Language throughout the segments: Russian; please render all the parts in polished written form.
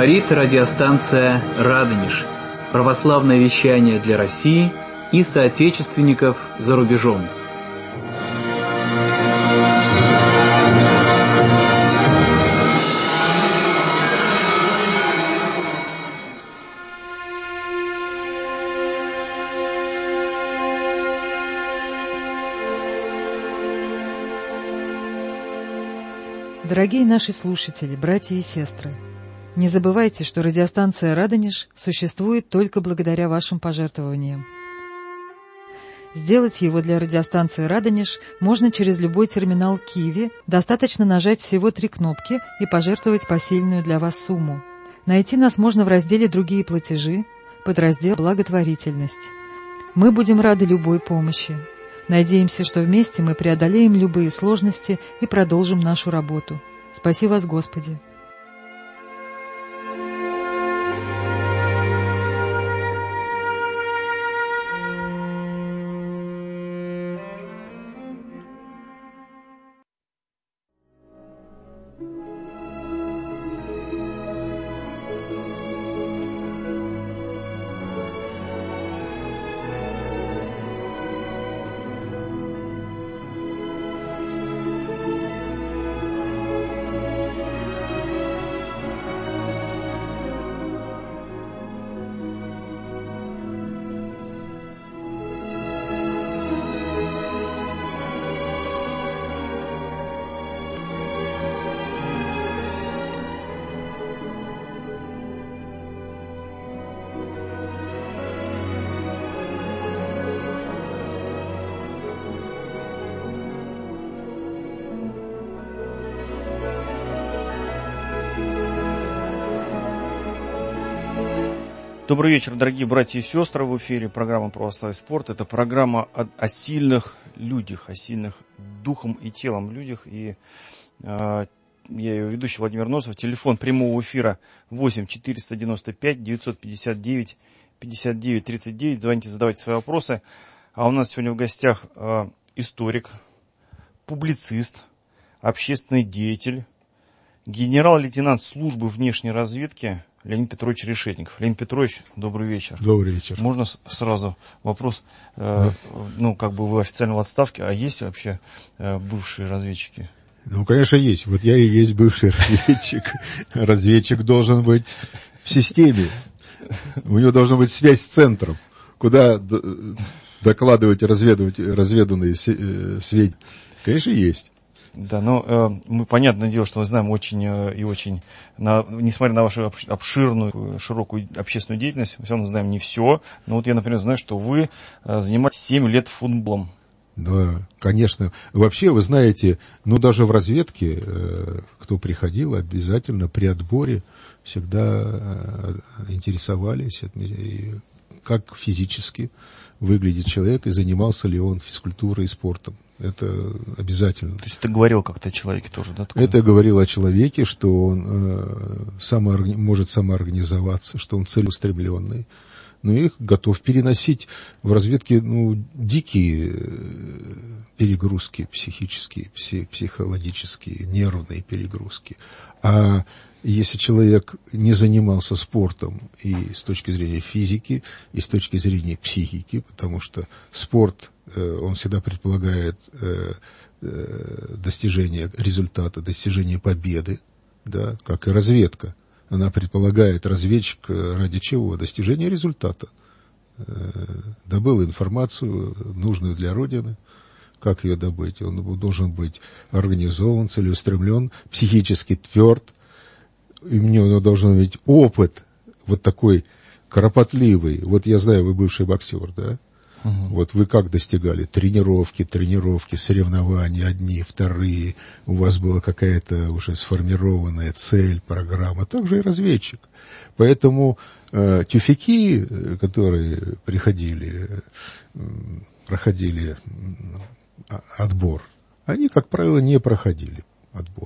Говорит радиостанция «Радонеж». Православное вещание для России и соотечественников за рубежом. Дорогие наши слушатели, братья и сестры, не забывайте, что радиостанция «Радонеж» существует только благодаря вашим пожертвованиям. Сделать его для радиостанции «Радонеж» можно через любой терминал Киви, достаточно нажать всего 3 кнопки и пожертвовать посильную для вас сумму. Найти нас можно в разделе «Другие платежи», подраздел «Благотворительность». Мы будем рады любой помощи. Надеемся, что вместе мы преодолеем любые сложности и продолжим нашу работу. Спаси вас, Господи! Добрый вечер, дорогие братья и сестры. В эфире программа «Православие спорт». Это программа о сильных людях, о сильных духом и телом людях. И я ее ведущий Владимир Носов. Телефон прямого эфира 8 495 959 59 39. Звоните, задавайте свои вопросы. А у нас сегодня в гостях историк, публицист, общественный деятель, генерал-лейтенант службы внешней разведки Леонид Петрович Решетников. Леонид Петрович, добрый вечер. Добрый вечер. Можно сразу вопрос? Ну, как бы вы официально в отставке, а есть вообще бывшие разведчики? Ну, конечно, есть. Вот я и есть бывший разведчик. Разведчик должен быть в системе. У него должна быть связь с центром, куда докладывать разведанные сведения. Конечно, есть. Да, но мы, понятное дело, что мы знаем очень и очень, несмотря на вашу обширную, широкую общественную деятельность, мы все равно знаем не все. Но вот я, например, знаю, что вы занимались 7 лет футболом. Да, конечно. Вообще, вы знаете, ну, даже в разведке, кто приходил, обязательно при отборе всегда интересовались, как физически выглядит человек и занимался ли он физкультурой и спортом. Это обязательно. То есть это говорил как-то о человеке тоже, да? Это говорило о человеке, что он может самоорганизоваться, что он целеустремленный. Но их готов переносить в разведке дикие перегрузки психические, психологические, нервные перегрузки. А если человек не занимался спортом и с точки зрения физики, и с точки зрения психики, потому что спорт, он всегда предполагает достижение результата, достижение победы, да, как и разведка. Она предполагает, разведчик ради чего? Достижение результата. Добыл информацию, нужную для Родины. Как ее добыть? Он должен быть организован, целеустремлен, психически тверд. И у него должен быть опыт вот такой кропотливый. Вот я знаю, вы бывший боксер, да? Вот вы как достигали? Тренировки, соревнования, одни, вторые. У вас была какая-то уже сформированная цель, программа. Также и разведчик. Поэтому тюфяки, которые проходили отбор, они, как правило, не проходили отбор.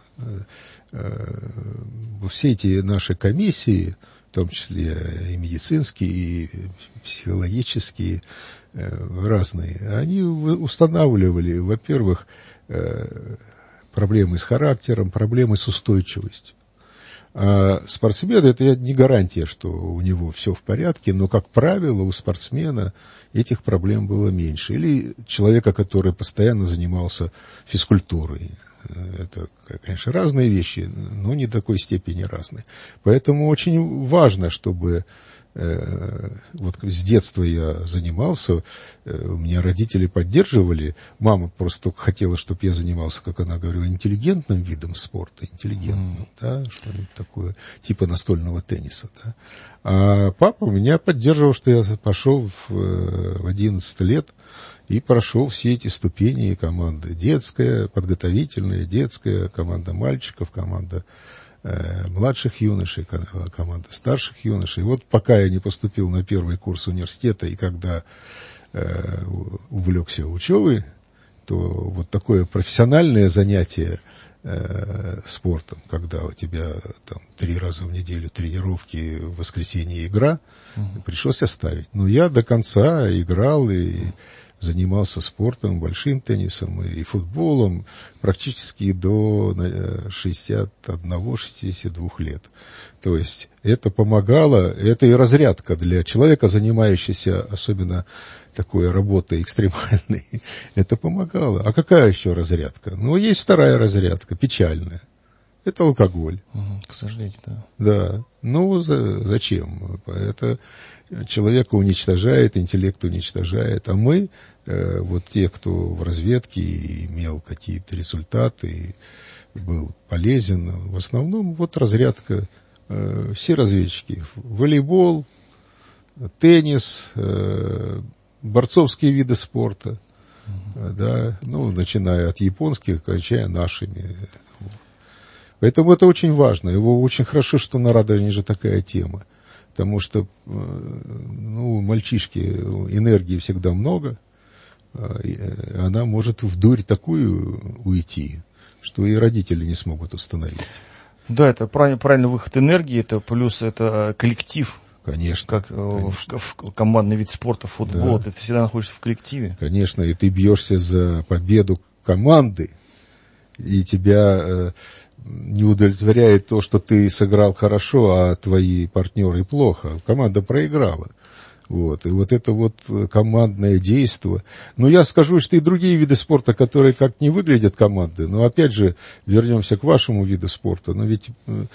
Все эти наши комиссии, в том числе и медицинские, и психологические, разные, они устанавливали, во-первых, проблемы с характером, проблемы с устойчивостью. А спортсмен — это не гарантия, что у него все в порядке, но, как правило, у спортсмена этих проблем было меньше. Или человека, который постоянно занимался физкультурой. Это, конечно, разные вещи, но не до такой степени разные. Поэтому очень важно, чтобы вот с детства я занимался, меня родители поддерживали, мама просто только хотела, чтобы я занимался, как она говорила, интеллигентным видом спорта, интеллигентным, да, что-нибудь такое, типа настольного тенниса, да. А папа меня поддерживал, что я пошел в 11 лет и прошел все эти ступени команды: детская, подготовительная, детская, команда мальчиков, команда младших юношей, команда старших юношей. Вот пока я не поступил на первый курс университета, и когда увлекся учебой, то вот такое профессиональное занятие спортом, когда у тебя там 3 раза в неделю тренировки, в воскресенье игра, пришлось оставить. Но я до конца играл и занимался спортом, большим теннисом и футболом практически до 61-62 лет. То есть это помогало, это и разрядка для человека, занимающегося особенно такой работой экстремальной. Это помогало. А какая еще разрядка? Ну, есть вторая разрядка, печальная. Это алкоголь. К сожалению, да. Да. Ну, зачем? Это человека уничтожает, интеллект уничтожает. А мы, вот те, кто в разведке имел какие-то результаты, был полезен, в основном вот разрядка, все разведчики. Волейбол, теннис, борцовские виды спорта, да, ну, начиная от японских, кончая нашими. Поэтому это очень важно. Его очень хорошо, что на Радоне же такая тема. Потому что, ну, мальчишки, энергии всегда много, она может в дурь такую уйти, что и родители не смогут установить. Да, это правильный выход энергии, это плюс это коллектив. Конечно. Как конечно. В командный вид спорта, футбол, да. Ты всегда находишься в коллективе. Конечно, и ты бьешься за победу команды, и тебя не удовлетворяет то, что ты сыграл хорошо, а твои партнеры плохо. Команда проиграла. Вот. И вот это вот командное действие. Но я скажу, что и другие виды спорта, которые как не выглядят команды, но опять же, вернемся к вашему виду спорта, но ведь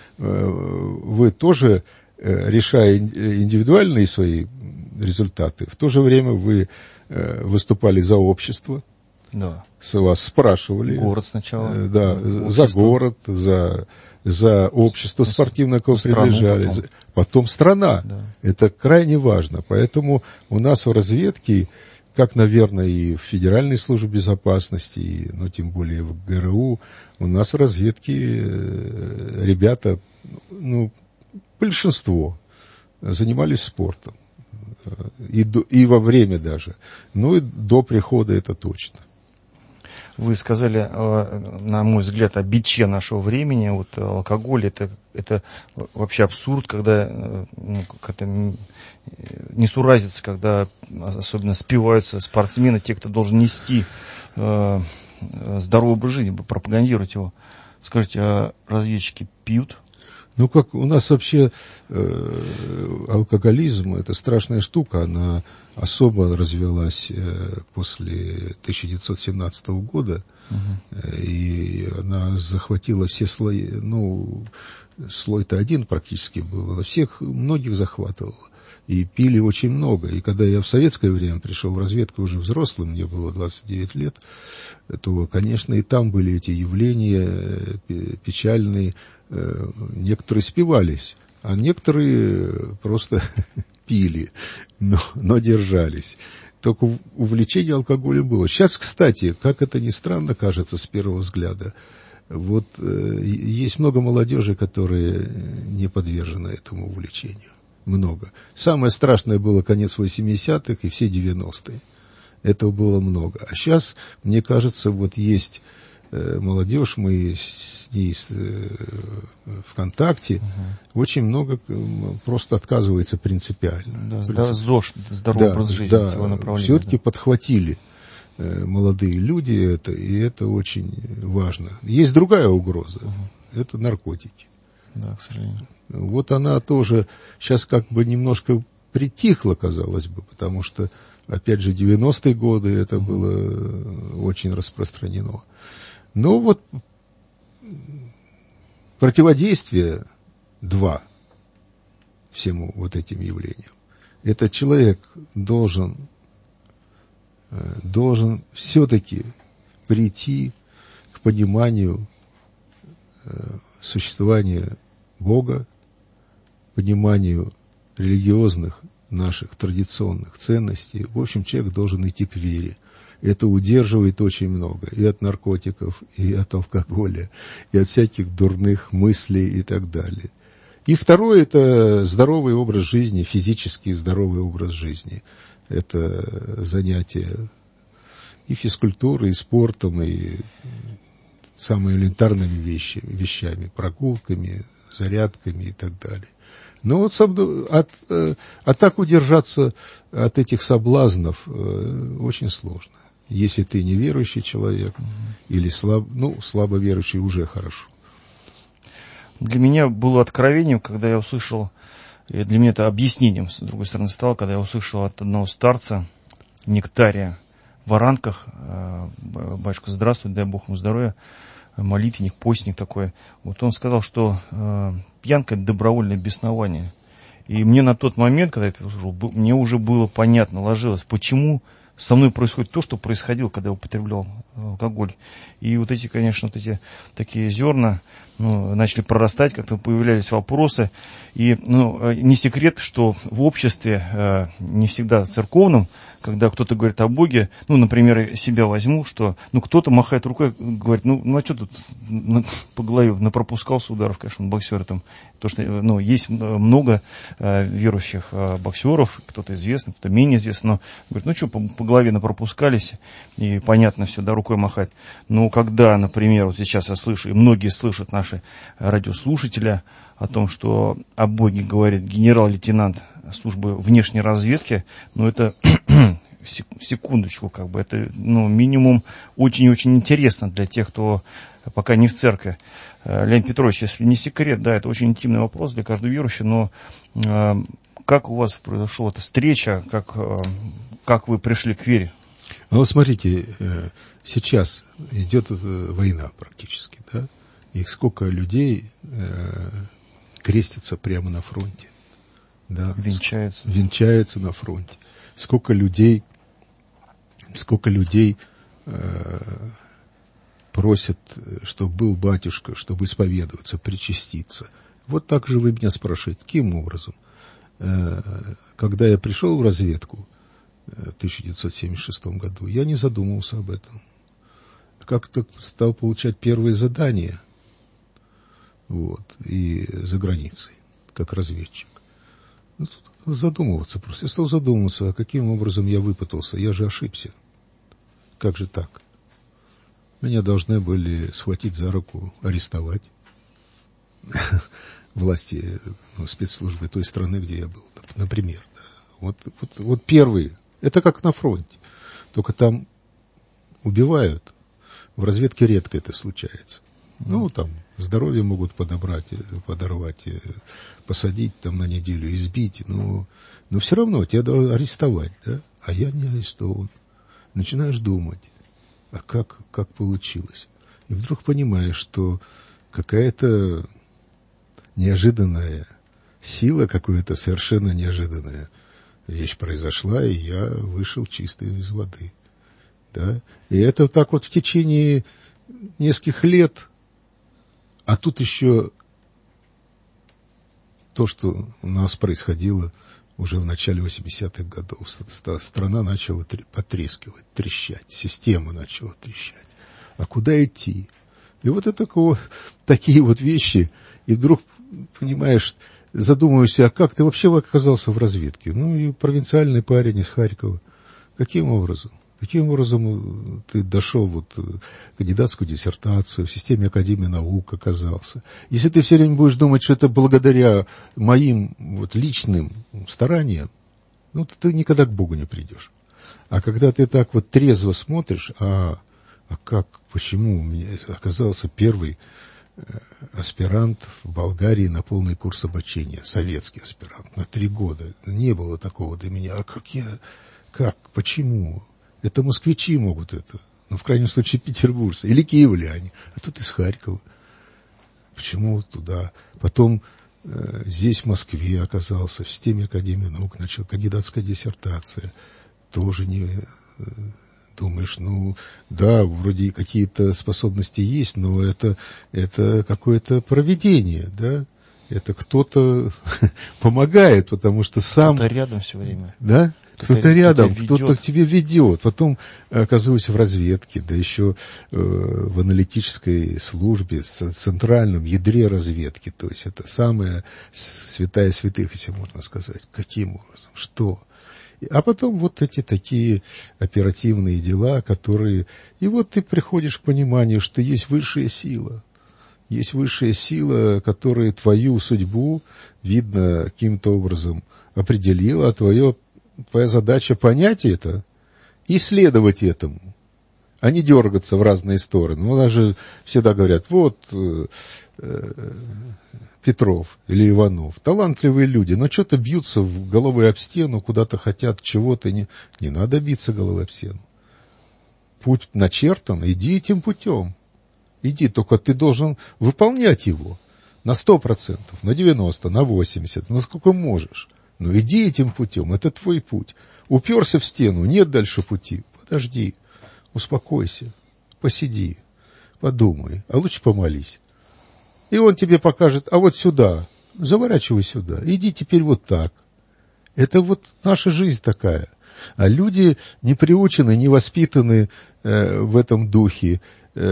вы тоже, решая индивидуальные свои результаты, в то же время вы выступали за общество. Да. С вас спрашивали. Город сначала. Да, за город, за общество спортивное, к которому принадлежали. Потом страна. Да. Это крайне важно. Поэтому у нас в разведке, как, наверное, и в Федеральной службе безопасности, но тем более в ГРУ, у нас в разведке ребята, ну, большинство занимались спортом. И во время даже. Ну и до прихода это точно. Вы сказали, на мой взгляд, о биче нашего времени. Вот алкоголь это вообще абсурд, когда как-то несуразица, когда особенно спиваются спортсмены, те, кто должен нести здоровый образ жизни, пропагандировать его. Скажите, а разведчики пьют? Ну, как у нас вообще алкоголизм — это страшная штука, она особо развилась после 1917 года, и она захватила все слои, ну, слой-то один практически был, она многих захватывала, и пили очень много. И когда я в советское время пришел в разведку уже взрослым, мне было 29 лет, то, конечно, и там были эти явления печальные. Некоторые спивались, а некоторые просто пили, но держались. Только увлечение алкоголем было. Сейчас, кстати, как это ни странно кажется с первого взгляда, вот есть много молодежи, которые не подвержены этому увлечению. Много. Самое страшное было конец 80-х и все 90-е. Этого было много. А сейчас, мне кажется, вот есть молодежь, мы с ней в контакте, очень много просто отказывается принципиально. Да, ЗОЖ, здоровый образ жизни, да, целое направление. Все-таки подхватили молодые люди это, и это очень важно. Есть другая угроза, это наркотики. Да, к сожалению. Вот она тоже сейчас как бы немножко притихла, казалось бы, потому что, опять же, 90-е годы это было очень распространено. Но вот противодействие два всему вот этим явлениям. Этот человек должен все-таки прийти к пониманию существования Бога, пониманию религиозных наших традиционных ценностей. В общем, человек должен идти к вере. Это удерживает очень много. И от наркотиков, и от алкоголя, и от всяких дурных мыслей и так далее. И второе – это здоровый образ жизни, физически здоровый образ жизни. Это занятие и физкультурой, и спортом, и самыми элементарными вещами, прогулками, зарядками и так далее. Но вот так удержаться от этих соблазнов очень сложно. Если ты неверующий человек или слабо верующий, уже хорошо. Для меня было откровением, когда я услышал, и для меня это объяснением, с другой стороны, стало, когда я услышал от одного старца, Нектария, в Варанках, батюшка, здравствуй, дай Бог ему здоровья, молитвенник, постник такой. Вот он сказал, что пьянка – это добровольное беснование. И мне на тот момент, когда я это услышал, мне уже было понятно, ложилось, почему со мной происходит то, что происходило, когда я употреблял алкоголь. И вот эти, конечно, вот эти такие зерна начали прорастать, как-то появлялись вопросы. И не секрет, что в обществе, не всегда церковном, когда кто-то говорит о Боге, например, себя возьму, что кто-то махает рукой, говорит, а что тут по голове напропускался ударов, конечно, боксеры там. То, что есть много верующих боксеров, кто-то известный, кто-то менее известный, но говорит, что по голове напропускались, и понятно все, да, рукой махать. Но когда, например, вот сейчас я слышу, и многие слышат наши радиослушатели о том, что о Боге говорит генерал-лейтенант службы внешней разведки, это секундочку, это минимум очень-очень интересно для тех, кто пока не в церкви. Леонид Петрович, если не секрет, да, это очень интимный вопрос для каждого верующего, но как у вас произошла эта встреча, как вы пришли к вере? Вот смотрите, сейчас идет война практически, да, и сколько людей крестятся прямо на фронте, да, венчается на фронте, сколько людей просят, чтобы был батюшка, чтобы исповедоваться, причаститься. Вот так же вы меня спрашиваете, каким образом? Когда я пришел в разведку в 1976 году, я не задумывался об этом. Как-то стал получать первые задания, и за границей, как разведчик. Задумываться просто. Я стал задумываться, а каким образом я выпутался. Я же ошибся. Как же так? Меня должны были схватить за руку, арестовать. Власти, спецслужбы той страны, где я был, например. Да. Вот первые. Это как на фронте. Только убивают. В разведке редко это случается. Там здоровье могут подорвать, посадить на неделю, избить. Но все равно тебя должны арестовать, да? А я не арестован. Начинаешь думать, а как получилось? И вдруг понимаешь, что какая-то неожиданная сила, какая-то совершенно неожиданная вещь произошла, и я вышел чистый из воды. Да? И это так вот в течение нескольких лет. А тут еще то, что у нас происходило уже в начале 80-х годов. Страна начала потрескивать, трещать, система начала трещать. А куда идти? И вот это такие вот вещи. И вдруг, понимаешь, задумываешься, а как ты вообще оказался в разведке? И провинциальный парень из Харькова. Каким образом? Каким образом ты дошел кандидатскую диссертацию, в системе Академии наук оказался? Если ты все время будешь думать, что это благодаря моим личным стараниям, то ты никогда к Богу не придешь. А когда ты так трезво смотришь, почему у меня оказался первый аспирант в Болгарии на полный курс обучения, советский аспирант, на 3 года. Не было такого до меня. А как, почему? Это москвичи могут это, ну, в крайнем случае, петербуржцы или киевляне, а тут из Харькова. Почему туда? Потом здесь, в Москве, оказался, в системе Академии наук, начал кандидатская диссертация. Тоже не... Думаешь, ну, да, вроде какие-то способности есть, но это какое-то провидение, да? Это кто-то помогает, потому что сам... Кто-то рядом все время. Да? Кто-то рядом, кто-то к тебе ведет. Потом оказываюсь в разведке, да еще в аналитической службе, в центральном ядре разведки. То есть это самая святая святых, если можно сказать. Каким образом? Что? А потом вот эти такие оперативные дела, которые... И вот ты приходишь к пониманию, что есть высшая сила. Есть высшая сила, которая твою судьбу, видно, каким-то образом определила, а твоя задача понять это и следовать этому, а не дергаться в разные стороны. Ну, даже всегда говорят, вот... Петров или Иванов, талантливые люди, но что-то бьются головой об стену, куда-то хотят чего-то. Не надо биться головой об стену. Путь начертан, иди этим путем. Иди, только ты должен выполнять его на 100%, на 90%, на 80%, насколько можешь. Но иди этим путем, это твой путь. Уперся в стену, нет дальше пути. Подожди, успокойся, посиди, подумай, а лучше помолись. И он тебе покажет, а вот сюда, заворачивай сюда, иди теперь вот так. Это вот наша жизнь такая. А люди не приучены, не воспитаны в этом духе,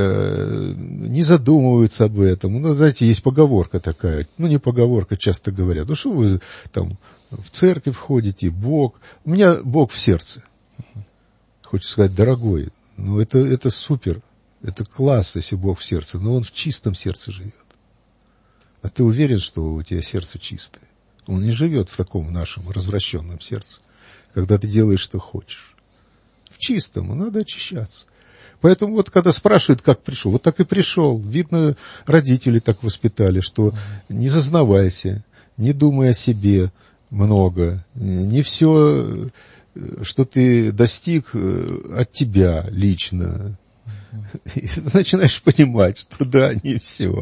не задумываются об этом. Ну, знаете, есть поговорка такая, ну, не поговорка, часто говорят, ну, что вы там в церковь ходите, Бог. У меня Бог в сердце. Хочется сказать, дорогой, ну, это супер, это класс, если Бог в сердце, но Он в чистом сердце живет. А ты уверен, что у тебя сердце чистое? Он не живет в таком нашем развращенном сердце, когда ты делаешь, что хочешь. В чистом, надо очищаться. Поэтому вот когда спрашивают, как пришел, вот так и пришел. Видно, родители так воспитали, что не зазнавайся, не думай о себе много, не все, что ты достиг, от тебя лично. И начинаешь понимать, что да, не все.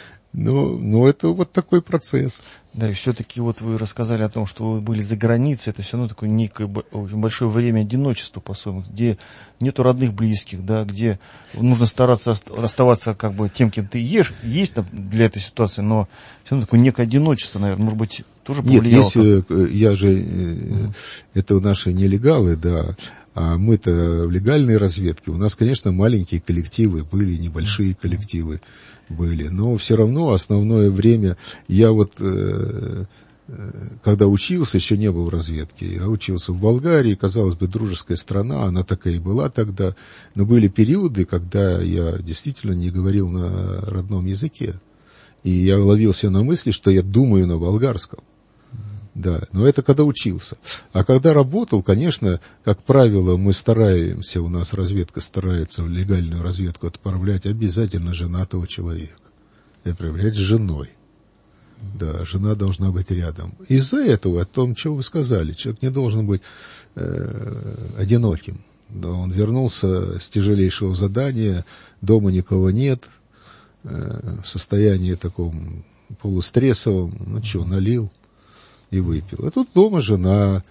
Но это вот такой процесс. Да, и все-таки вот вы рассказали о том, что вы были за границей, это все равно такое некое очень большое время одиночества, по-своему, где нету родных, близких, да, где нужно стараться оставаться как бы тем, кем ты есть для этой ситуации, но все равно такое некое одиночество, наверное, может быть, тоже повлияло. Нет, я же, это наши нелегалы, да, а мы-то в легальной разведке, у нас, конечно, маленькие коллективы были, небольшие коллективы были, но все равно основное время, я вот, когда учился, еще не был в разведке, я учился в Болгарии, казалось бы, дружеская страна, она такая и была тогда, но были периоды, когда я действительно не говорил на родном языке, и я ловился на мысли, что я думаю на болгарском. Да, но это когда учился. А когда работал, конечно, как правило, мы стараемся, у нас разведка старается в легальную разведку отправлять обязательно женатого человека. И отправлять с женой. Да, жена должна быть рядом. Из-за этого, о том, что вы сказали, человек не должен быть одиноким. Да, он вернулся с тяжелейшего задания, дома никого нет, в состоянии таком полустрессовом, ну что, налил и выпил. А тут дома жена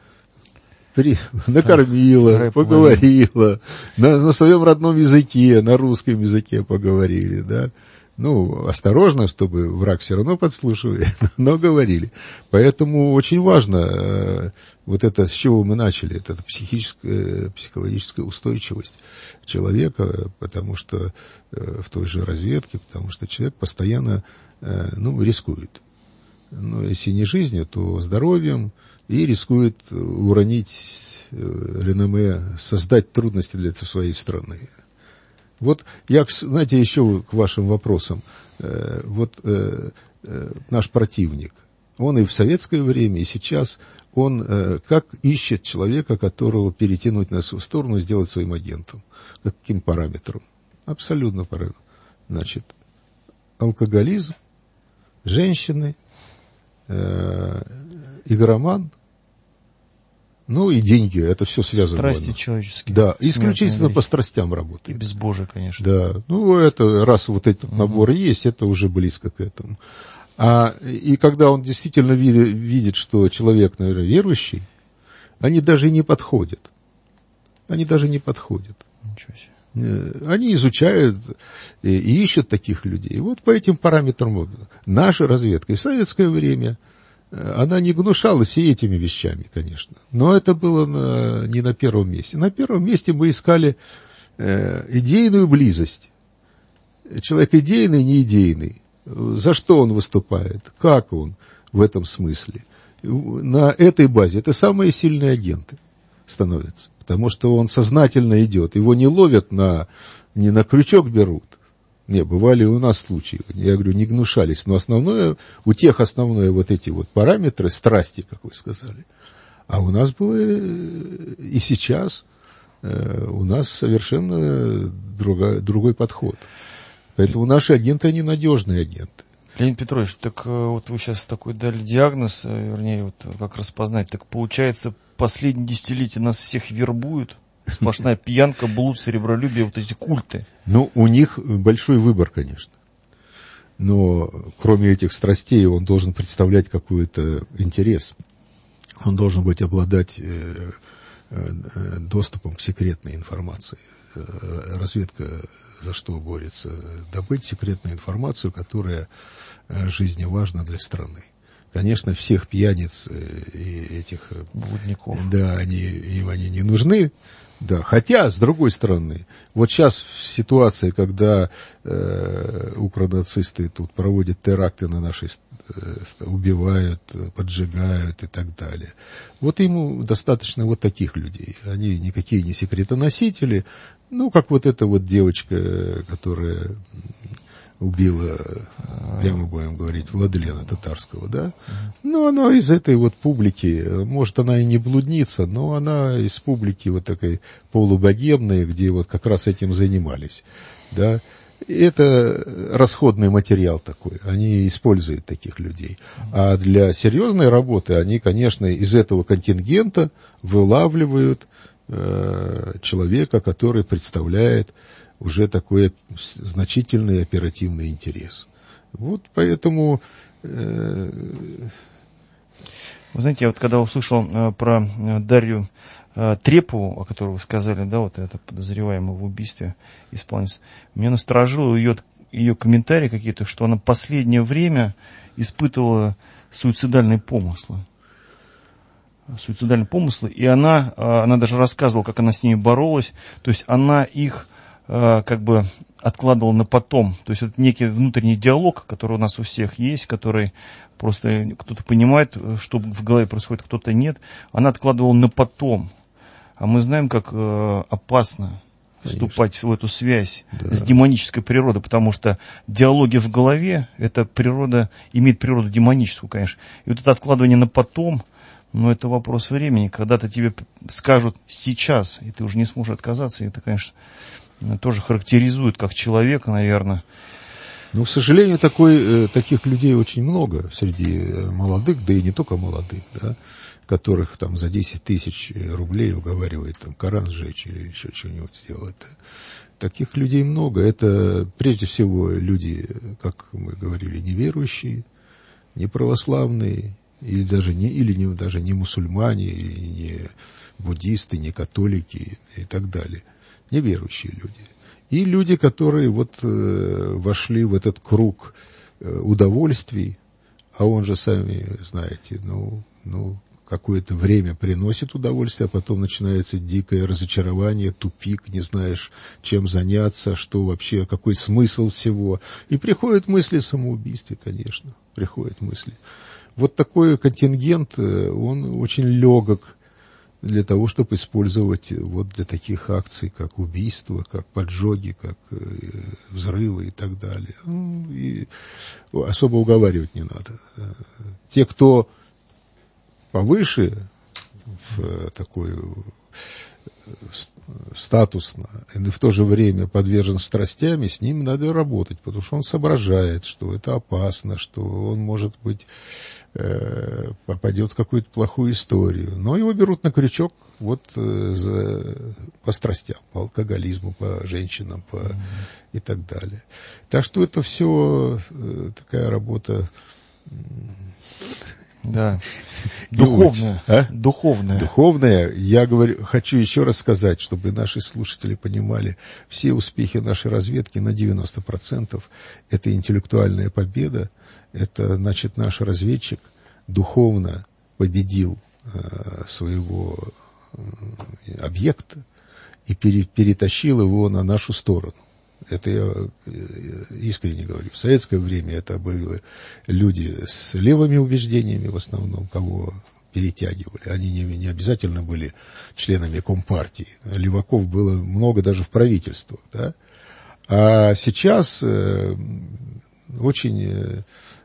накормила, поговорила, на своем родном языке, на русском языке поговорили, да. Ну, осторожно, чтобы враг все равно подслушивает, но говорили. Поэтому очень важно, вот это, с чего мы начали, это психологическая устойчивость человека, потому что в той же разведке, потому что человек постоянно, рискует. Ну, если не жизнью, то здоровьем, и рискует уронить реноме, создать трудности для своей страны. Вот я, знаете, еще к вашим вопросам. Наш противник, он и в советское время, и сейчас, он как ищет человека, которого перетянуть на свою сторону, сделать своим агентом. Каким параметром? Абсолютно параметром. Значит, алкоголизм, женщины, игроман, ну и деньги, это все связано. Страсти человеческие. Да, исключительно по страстям работает. И безбожие, конечно. Да, ну это, раз вот этот набор есть, это уже близко к этому. И когда он действительно видит, что человек, наверное, верующий, они даже не подходят. Ничего себе. Они изучают и ищут таких людей. Вот по этим параметрам наша разведка и в советское время, она не гнушалась и этими вещами, конечно. Но это было не на первом месте. На первом месте мы искали идейную близость. Человек идейный, не идейный. За что он выступает? Как он в этом смысле? На этой базе это самые сильные агенты становятся. Потому что он сознательно идет. Его не ловят не на крючок берут. Не, бывали у нас случаи. Я говорю, не гнушались. Но у тех основное вот эти вот параметры, страсти, как вы сказали. А у нас было и сейчас у нас совершенно другой подход. Поэтому наши агенты, они надежные агенты. Леонид Петрович, так вот вы сейчас такой дали диагноз, вернее, вот как распознать. Так получается, последние десятилетия нас всех вербуют? Сплошная пьянка, блуд, серебролюбие, вот эти культы. Ну, у них большой выбор, конечно. Но кроме этих страстей он должен представлять какой-то интерес. Он должен обладать доступом к секретной информации. Разведка за что борется? Добыть секретную информацию, которая жизненно важна для страны. Конечно, всех пьяниц и этих блудников. Да, им они не нужны. Да, хотя, с другой стороны, вот сейчас ситуация, когда укронацисты тут проводят теракты на нашей убивают, поджигают и так далее. Вот ему достаточно вот таких людей. Они никакие не секретоносители. Ну, как вот эта вот девочка, которая убила, прямо будем говорить, Владлена Татарского, да? Ну, она из этой вот публики, может, она и не блудница, но она из публики вот такой полубогемной, где вот как раз этим занимались, да? Это расходный материал такой, они используют таких людей. А для серьезной работы они, конечно, из этого контингента вылавливают человека, который представляет уже такой значительный оперативный интерес. Вот поэтому... Вы знаете, я вот когда услышал про Дарью Трепову, о которой вы сказали, да, вот это подозреваемая в убийстве исполнительница, меня насторожило ее комментарии какие-то, что она последнее время испытывала суицидальные помыслы. И она даже рассказывала, как она с ними боролась, то есть она их как бы откладывал на потом. То есть это некий внутренний диалог, который у нас у всех есть, который просто кто-то понимает, что в голове происходит, кто-то нет. Она откладывала на потом. А мы знаем, как опасно вступать в эту связь с демонической природой, потому что диалоги в голове, это природа, имеет природу демоническую, конечно. И вот это откладывание на потом, но это вопрос времени. Когда-то тебе скажут сейчас, и ты уже не сможешь отказаться, и это, конечно, тоже характеризует как человека, наверное. Ну, к сожалению, таких людей очень много среди молодых, да и не только молодых, да, которых там за 10 тысяч рублей уговаривает там Коран сжечь или еще что-нибудь сделать. Таких людей много. Это прежде всего люди, как мы говорили, неверующие, не православные, или даже не мусульмане, и не буддисты, не католики и так далее. Неверующие люди. И люди, которые вот вошли в этот круг удовольствий, а он же, сами знаете, какое-то время приносит удовольствие, а потом начинается дикое разочарование, тупик, не знаешь, чем заняться, что вообще, какой смысл всего. И приходят мысли о самоубийстве, конечно, приходят мысли. Вот такой контингент, он очень легок для того, чтобы использовать вот для таких акций, как убийство, как поджоги, как взрывы и так далее. И особо уговаривать не надо. Те, кто повыше в такой статусно, и в то же время подвержен страстям, с ним надо работать, потому что он соображает, что это опасно, что он, может быть, попадет в какую-то плохую историю. Но его берут на крючок вот по страстям, по алкоголизму, по женщинам, и так далее. Так что это все такая работа... Да. Духовная. Духовная. Духовная. Я хочу еще раз сказать, чтобы наши слушатели понимали, все успехи нашей разведки на 90% это интеллектуальная победа. Это, значит, наш разведчик духовно победил своего объекта и перетащил его на нашу сторону. Это я искренне говорю. В советское время это были люди с левыми убеждениями в основном, кого перетягивали. Они не обязательно были членами Компартии. Леваков было много даже в правительствах. Да? А сейчас очень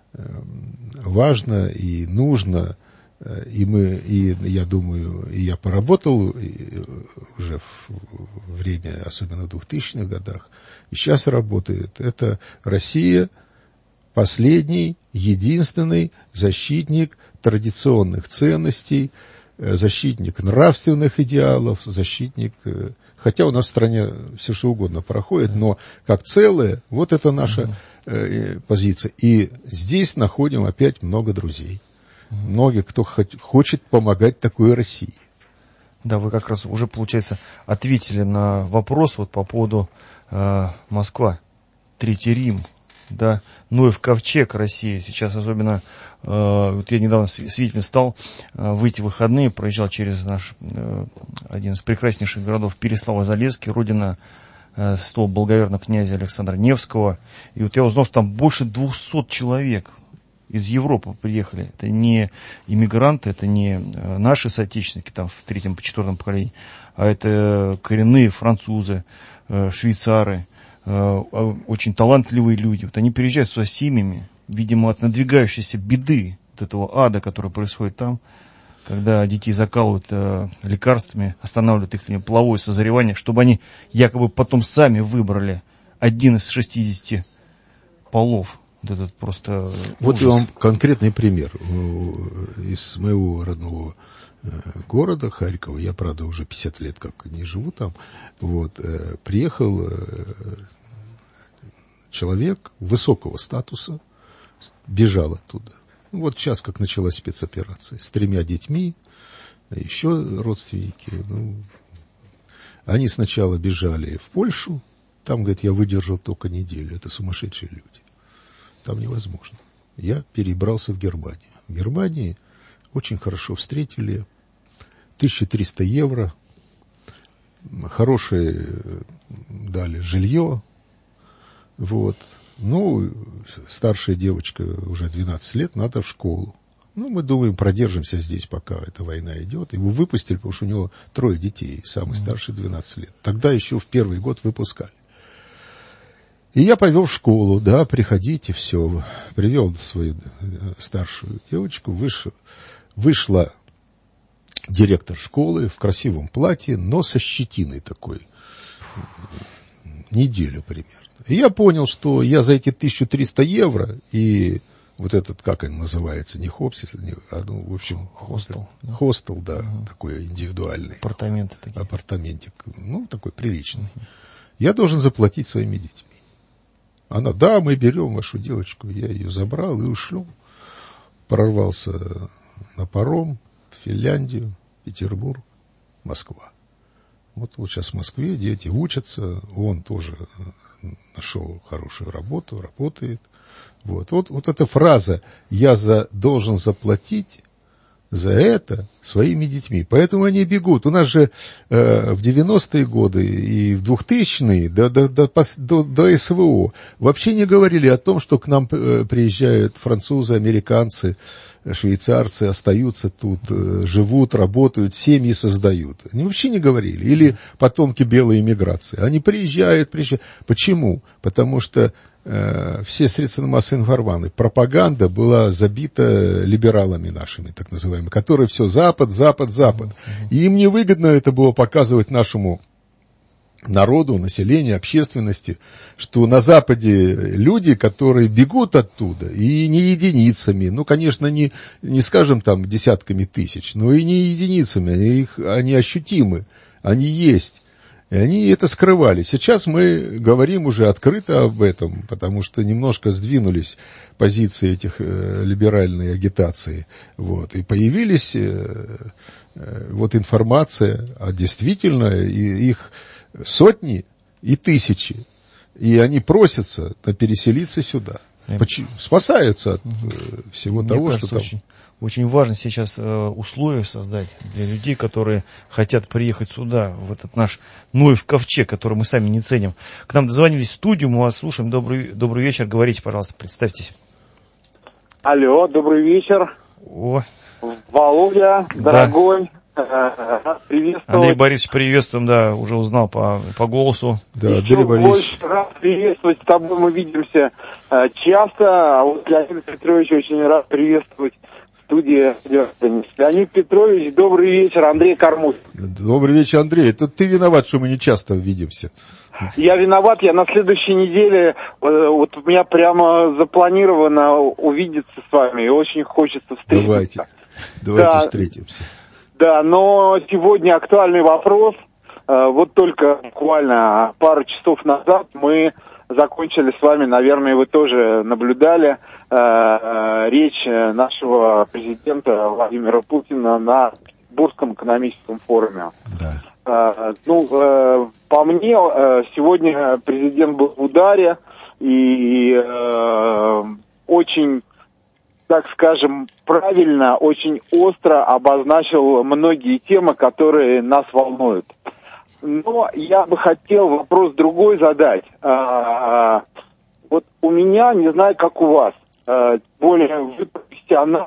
важно и нужно, и я думаю, и я поработал уже в время, особенно в 2000-х годах, и сейчас работает, это Россия, последний, единственный защитник традиционных ценностей, защитник нравственных идеалов, защитник, хотя у нас в стране все что угодно проходит, но как целое, вот это наша позиция. И здесь находим опять много друзей. Многие, кто хочет помогать такой России. Да, вы как раз уже, получается, ответили на вопрос вот по поводу Москва, Третий Рим, да, Ноев ковчег России. Сейчас особенно, вот я недавно свидетелем стал, в эти выходные проезжал через наш один из прекраснейших городов Переславль-Залесский, родина святого благоверного князя Александра Невского. И вот я узнал, что там больше 200 человек из Европы приехали. Это не иммигранты, это не наши соотечественники там в третьем, четвертом поколении, а это коренные французы, швейцары, очень талантливые люди. Вот они приезжают сюда с семьями, видимо, от надвигающейся беды, от этого ада, который происходит там, когда детей закалывают лекарствами, останавливают их половое созревание, чтобы они якобы потом сами выбрали один из 60 полов. Вот этот просто вот ужас. вам конкретный пример из моего родного города Харькова. Я, правда, уже 50 лет как не живу там. Вот, приехал человек высокого статуса, бежал оттуда. Вот сейчас, как началась спецоперация, с 3 детьми, еще родственники. Они сначала бежали в Польшу, там, говорит, я выдержал только неделю. Это сумасшедшие люди. Там невозможно. Я перебрался в Германию. В Германии очень хорошо встретили. 1300 евро. Хорошее дали жилье. Вот. Ну, старшая девочка уже 12 лет, надо в школу. Ну, мы думаем, продержимся здесь, пока эта война идет. Его выпустили, потому что у него 3 детей, самый старший 12 лет. Тогда еще в первый год выпускали. И я повел в школу, да, приходите, все. Привел свою старшую девочку, вышла директор школы в красивом платье, но со щетиной такой. Неделю примерно. И я понял, что я за эти 1300 евро и вот этот, как он называется, не хопсис, в общем, хостел. Хостел, да, такой индивидуальный. Апартаменты такие. Апартаментик, ну, такой приличный. Я должен заплатить своими детьми. Она, да, мы берем вашу девочку. Я ее забрал и ушел. Прорвался на паром в Финляндию, Петербург, Москва. Вот сейчас в Москве дети учатся. Он тоже нашел хорошую работу, работает. Вот эта фраза «я должен заплатить за это своими детьми». Поэтому они бегут. У нас же в 90-е годы и в 2000-е до СВО вообще не говорили о том, что к нам приезжают французы, американцы, швейцарцы, остаются тут, живут, работают, семьи создают. Они вообще не говорили. Или потомки белой эмиграции. Они приезжают. Почему? Потому что все средства массовой информации, пропаганда была забита либералами нашими, так называемыми, которые все Запад, Запад, Запад. И им невыгодно это было показывать нашему народу, населению, общественности, что на Западе люди, которые бегут оттуда, и не единицами, ну, конечно, не скажем там десятками тысяч, но и не единицами, они ощутимы, они есть. И они это скрывали. Сейчас мы говорим уже открыто об этом, потому что немножко сдвинулись позиции этих либеральной агитации. Вот. И появились вот информация, а действительно их сотни и тысячи. И они просятся переселиться сюда. Спасаются от всего Мне того, кажется, что там... Очень важно сейчас условия создать для людей, которые хотят приехать сюда, в этот наш Ноев ковчег, который мы сами не ценим. К нам дозвонились в студию, мы вас слушаем. Добрый вечер, говорите, пожалуйста, представьтесь. Алло, добрый вечер. О. Володя, Да. дорогой, рад приветствовать. Андрей Борисович, приветствуем, да, уже узнал по голосу. Да, Еще Андрей Борисович. больше рад приветствовать, с тобой мы видимся часто, а вот Леонид Петрович очень рад приветствовать в студии. Леонид Петрович, добрый вечер, Андрей Кормуз. Добрый вечер, Андрей. Это ты виноват, что мы не часто видимся. Я виноват, я на следующей неделе, вот у меня прямо запланировано увидеться с вами, и очень хочется встретиться. Давайте встретимся. Да, но сегодня актуальный вопрос. Вот только буквально пару часов назад мы закончили с вами, наверное, вы тоже наблюдали, речь нашего президента Владимира Путина на Петербургском экономическом форуме. Да. По мне, сегодня президент был в ударе и очень, так скажем, правильно, очень остро обозначил многие темы, которые нас волнуют. Но я бы хотел вопрос другой задать. Вот у меня, не знаю, как у вас, более вы профессионал,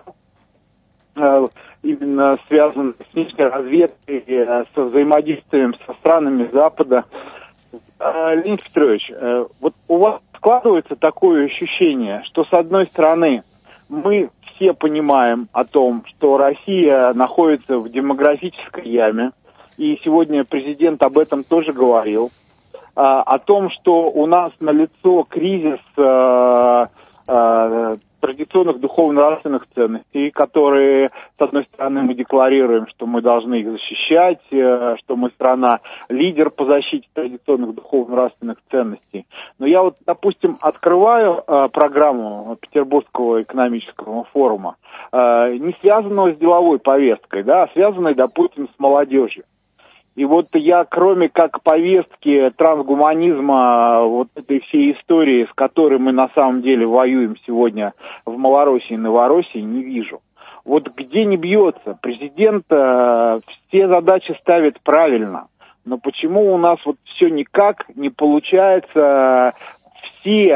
именно связан с внешней разведкой, со взаимодействием со странами Запада. Леонид Петрович, вот у вас складывается такое ощущение, что с одной стороны мы все понимаем о том, что Россия находится в демографической яме, и сегодня президент об этом тоже говорил, о том, что у нас налицо кризис традиционных духовно-нравственных ценностей, которые, с одной стороны, мы декларируем, что мы должны их защищать, что мы страна-лидер по защите традиционных духовно-нравственных ценностей. Но я вот, допустим, открываю программу Петербургского экономического форума, не связанного с деловой повесткой, да, а связанной, допустим, с молодежью. И вот я, кроме как повестки трансгуманизма, вот этой всей истории, с которой мы на самом деле воюем сегодня в Малороссии и Новороссии, не вижу. Вот где не бьется, президент все задачи ставит правильно, но почему у нас вот все никак не получается все,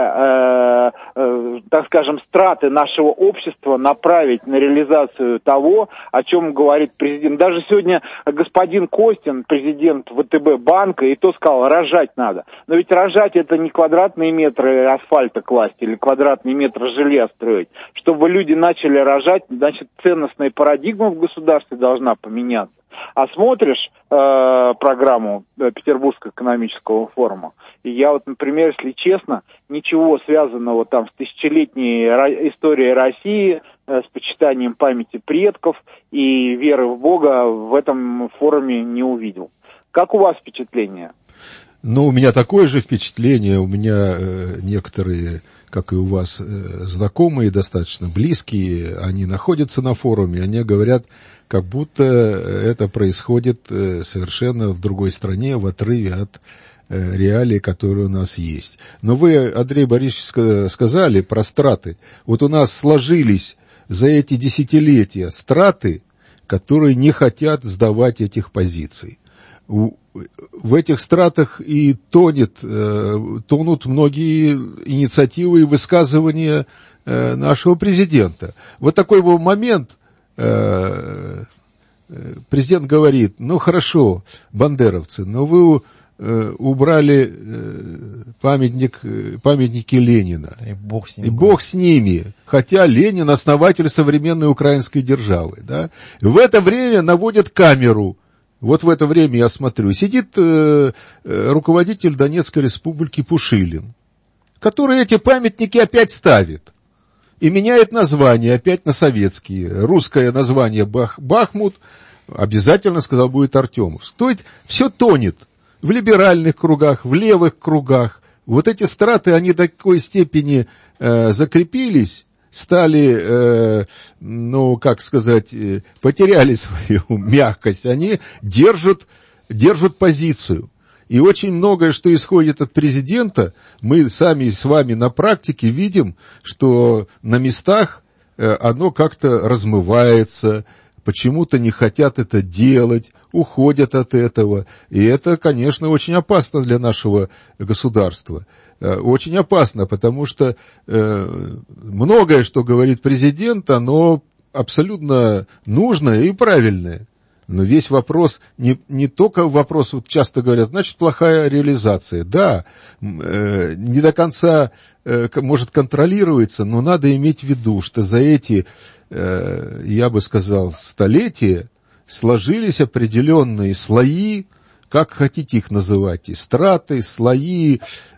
так скажем, страты нашего общества направить на реализацию того, о чем говорит президент. Даже сегодня господин Костин, президент ВТБ банка, и то сказал, рожать надо. Но ведь рожать это не квадратные метры асфальта класть или квадратные метры жилья строить. Чтобы люди начали рожать, значит, ценностная парадигма в государстве должна поменяться. А смотришь программу Петербургского экономического форума, и я вот, например, если честно, ничего связанного там с тысячелетней историей России, с почитанием памяти предков и веры в Бога в этом форуме не увидел. Как у вас впечатление? Ну, у меня такое же впечатление, у меня некоторые, как и у вас, знакомые, достаточно близкие, они находятся на форуме, они говорят, как будто это происходит совершенно в другой стране, в отрыве от реалий, которые у нас есть. Но вы, Андрей Борисович, сказали про страты. Вот у нас сложились за эти десятилетия страты, которые не хотят сдавать этих позиций. В этих стратах и тонут многие инициативы и высказывания нашего президента. Вот такой был момент. Президент говорит, ну хорошо, бандеровцы, но вы убрали памятники Ленина. И бог с ним. И бог с ними. Хотя Ленин основатель современной украинской державы. Да? В это время наводят камеру. Вот в это время я смотрю. Сидит руководитель Донецкой республики Пушилин, который эти памятники опять ставит. И меняет название опять на советские. Русское название Бахмут, обязательно, сказал, будет Артемовск. То есть все тонет в либеральных кругах, в левых кругах. Вот эти страты, они до такой степени закрепились, стали, потеряли свою мягкость. Они держат позицию. И очень многое, что исходит от президента, мы сами с вами на практике видим, что на местах оно как-то размывается, почему-то не хотят это делать, уходят от этого. И это, конечно, очень опасно для нашего государства. Очень опасно, потому что многое, что говорит президент, оно абсолютно нужное и правильное. Но весь вопрос, не только вопрос, вот часто говорят, значит, плохая реализация. Да, не до конца, может, контролируется, но надо иметь в виду, что за эти, я бы сказал, столетия сложились определенные слои, как хотите их называть, и страты, слои,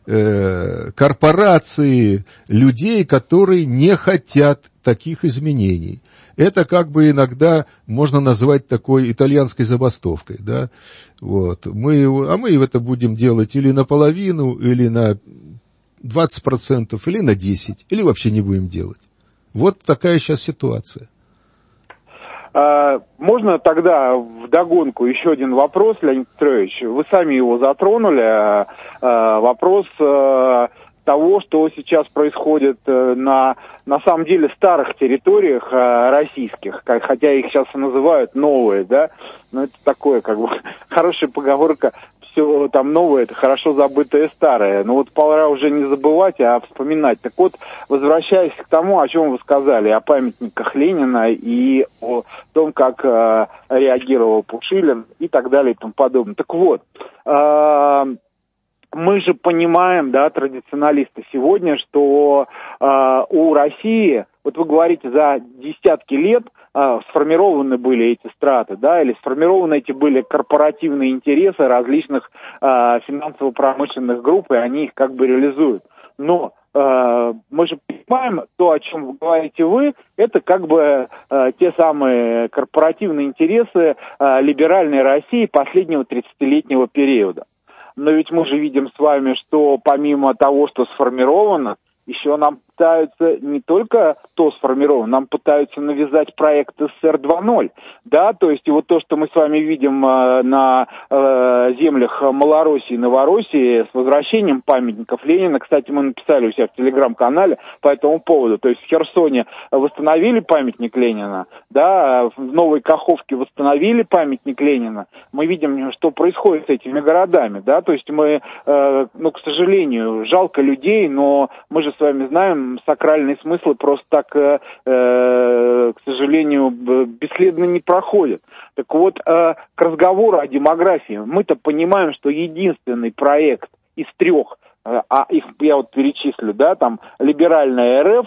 корпорации, людей, которые не хотят таких изменений. Это как бы иногда можно назвать такой итальянской забастовкой, да, вот. Мы это будем делать или наполовину, или на 20%, или на 10%, или вообще не будем делать. Вот такая сейчас ситуация. Можно тогда вдогонку еще один вопрос, Леонид Петрович? Вы сами его затронули. Вопрос того, что сейчас происходит на самом деле старых территориях российских, хотя их сейчас называют новые, да, но это такое, как бы, хорошая поговорка, все там новое, это хорошо забытое старое. Но вот пора уже не забывать, а вспоминать. Так вот, возвращаясь к тому, о чем вы сказали, о памятниках Ленина и о том, как реагировал Пушилин и так далее и тому подобное. Так вот, мы же понимаем, да, традиционалисты сегодня, что у России, вот вы говорите, за десятки лет сформированы были эти страты, да, или сформированы эти были корпоративные интересы различных финансово-промышленных групп, и они их как бы реализуют. Но мы же понимаем, то, о чем говорите вы, это как бы те самые корпоративные интересы либеральной России последнего 30-летнего периода. Но ведь мы же видим с вами, что помимо того, что сформировано, еще нам пытаются не только то сформировано, нам пытаются навязать проект СССР 2.0, да, то есть и вот то, что мы с вами видим на землях Малороссии и Новороссии с возвращением памятников Ленина, кстати, мы написали у себя в телеграм-канале по этому поводу, то есть в Херсоне восстановили памятник Ленина, да, в Новой Каховке восстановили памятник Ленина, мы видим, что происходит с этими городами, да, то есть мы, к сожалению, жалко людей, но мы же с вами знаем, сакральные смыслы просто так, к сожалению, бесследно не проходят. Так вот, к разговору о демографии. Мы-то понимаем, что единственный проект из трех, а их я вот перечислю, да, там либеральная РФ,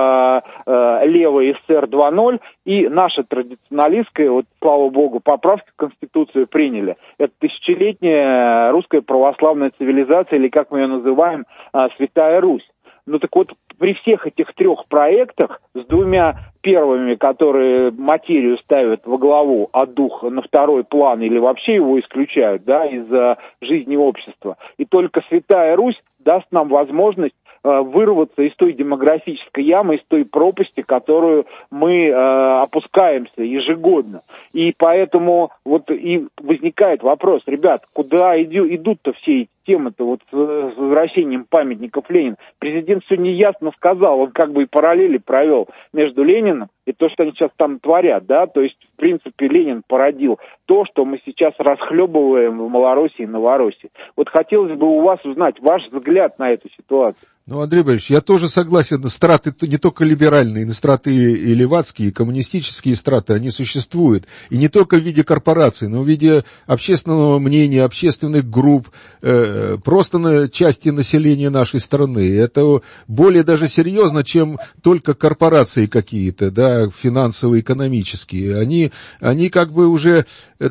левая СССР 2.0 и наша традиционалистская, вот, слава богу, поправки в Конституцию приняли. Это тысячелетняя русская православная цивилизация, или как мы ее называем, Святая Русь. Ну так вот, при всех этих трех проектах, с двумя первыми, которые материю ставят во главу, а дух на второй план или вообще его исключают, да, из жизни общества, и только Святая Русь даст нам возможность вырваться из той демографической ямы, из той пропасти, которую мы опускаемся ежегодно. И поэтому вот и возникает вопрос, ребят, куда идут-то все тема-то вот с возвращением памятников Ленину. Президент сегодня ясно сказал, он как бы и параллели провел между Лениным и то, что они сейчас там творят, да, то есть, в принципе, Ленин породил то, что мы сейчас расхлебываем в Малороссии и Новороссии. Вот хотелось бы у вас узнать ваш взгляд на эту ситуацию. Ну, Андрей Борисович, я тоже согласен, страты не только либеральные, но страты и левацкие, и коммунистические страты, они существуют. И не только в виде корпораций, но в виде общественного мнения, общественных групп, просто на части населения нашей страны. Это более даже серьезно, чем только корпорации какие-то, да, финансовые, экономические. Они как бы уже